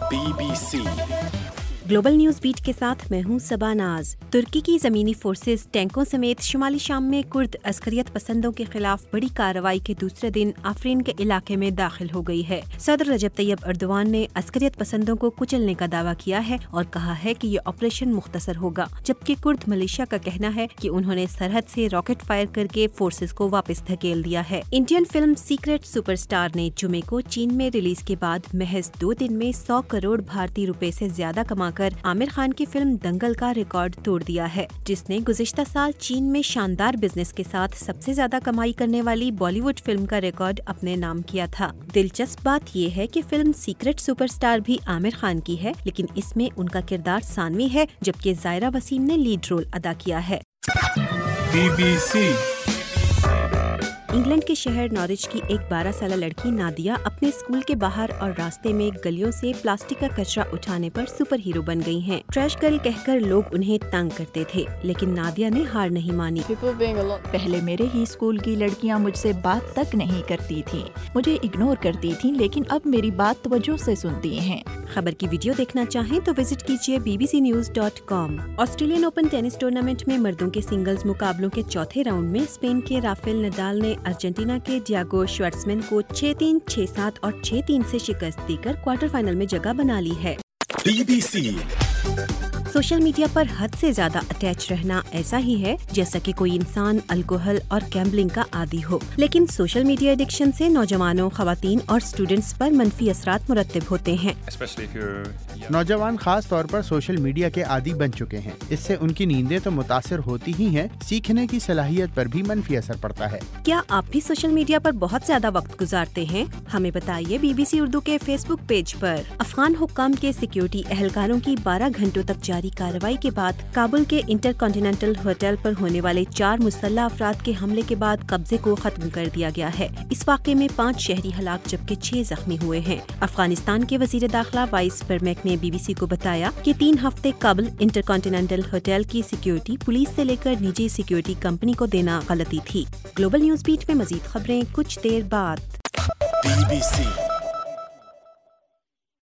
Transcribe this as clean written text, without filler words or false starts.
BBC global news beat के साथ मैं हूं सबा नाज। तुर्की की जमीनी फोर्सेस टैंकों समेत शुमाली शाम में कुर्द अस्करियत पसंदों के खिलाफ बड़ी कार्रवाई के दूसरे दिन आफरीन के इलाके में दाखिल हो गई है। सदर रजब तैयब अर्दोआन ने अस्करियत पसंदों को कुचलने का दावा किया है और कहा है कि ये ऑपरेशन मुख्तसर होगा, जबकि कुर्द मलेशिया का कहना है कि उन्होंने सरहद से रॉकेट फायर करके फोर्सेस को वापस धकेल दिया है। इंडियन फिल्म सीक्रेट सुपरस्टार ने जुमे को चीन में रिलीज के बाद महज 2 दिन में 100 करोड़ भारतीय रुपए से ज्यादा कमाकर आमिर खान की फिल्म दंगल का रिकॉर्ड तोड़ दिया है, जिसने गुज़िश्ता साल चीन में शानदार बिजनेस के साथ सबसे ज्यादा कमाई करने वाली बॉलीवुड फिल्म का रिकॉर्ड अपने नाम किया था। दिलचस्प बात ये है कि फिल्म सीक्रेट सुपरस्टार भी आमिर खान की है, लेकिन इसमें उनका किरदार सानवी है, जबकि ज़ायरा वसीम ने लीड रोल अदा किया है। BBC इंग्लैंड के शहर नॉरिच की एक 12 साल लड़की नादिया अपने स्कूल के बाहर और रास्ते में गलियों से प्लास्टिक का कचरा उठाने पर सुपर हीरो बन गई हैं। ट्रैश गर्ल कहकर लोग उन्हें तंग करते थे, लेकिन नादिया ने हार नहीं मानी। पहले मेरे ही स्कूल की लड़कियां मुझसे बात तक नहीं करती थीं, मुझे इग्नोर करती थीं, लेकिन अब मेरी बात तवज्जो से सुनती हैं। खबर की वीडियो देखना चाहें तो विजिट कीजिए bbcnews.com। Australian open tennis tournament में मर्दों के सिंगल्स मुकाबलों के चौथे राउंड में स्पेन के राफेल नडाल ने अर्जेंटीना के डियागो श्वार्ट्जमैन को 6-3, 6-7 और 6-3 से शिकस्त देकर क्वार्टर फाइनल में जगह बना ली है। BBC सोशल मीडिया पर हद से ज्यादा अटैच रहना ऐसा ही है जैसा कि कोई इंसान अल्कोहल और गैम्बलिंग का आदी हो, लेकिन सोशल मीडिया एडिक्शन से नौजवानों, खवातीन और स्टूडेंट्स पर मनफी असरात मुरत्तब होते हैं। नौजवान खास तौर पर सोशल मीडिया के आदी बन चुके हैं। इससे उनकी नींदें तो मुतासिर होती ही हैं, सीखने की सलाहियत पर भी मनफी असर पड़ता है। क्या आप भी सोशल मीडिया पर बहुत ज्यादा वक्त गुजारते हैं? हमें बताइए BBC उर्दू के फेसबुक पेज पर। अफगान हुक्काम के सिक्योरिटी एहलकारों की 12 घंटों तक जारी कार्रवाई के बाद काबुल के इंटरकॉन्टिनेंटल होटल पर होने वाले 4 मुसल्लह अफराद के हमले के बाद कब्जे को खत्म कर दिया गया है। इस वाक़े में 5 शहरी हलाक जबकि 6 जख्मी हुए हैं। अफगानिस्तान के वजीर दाखिला वाइस परमेक ने BBC को बताया कि 3 हफ्ते काबुल इंटरकॉन्टिनेंटल होटल की सिक्योरिटी पुलिस से लेकर निजी सिक्योरिटी कंपनी को देना गलती थी। ग्लोबल न्यूज बीट में मजीद खबरें कुछ देर बाद। BBC